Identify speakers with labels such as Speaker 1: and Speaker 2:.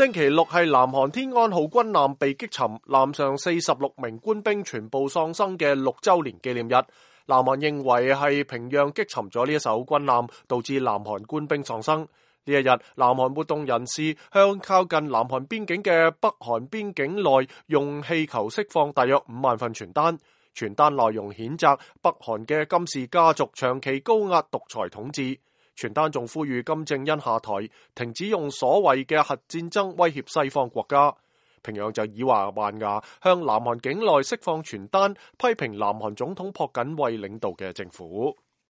Speaker 1: 星期六係南韓天安號軍艦被擊沉，艦上46名官兵全部喪生嘅6週年紀念日。南韓認為係平壤擊沉咗呢一艘軍艦，導致南韓官兵喪生。呢一日，南韓活動人士向靠近南韓邊境嘅北韓邊境內用氣球釋放大約5萬份傳單，傳單內容譴責北韓嘅金氏家族長期高壓獨裁統治。傳單仲呼籲金正恩下台，停止用所謂嘅核戰爭威脅西方國家。平壤就以牙還牙，向南韓境內釋放傳單，批評南韓總統朴槿惠領導嘅政府。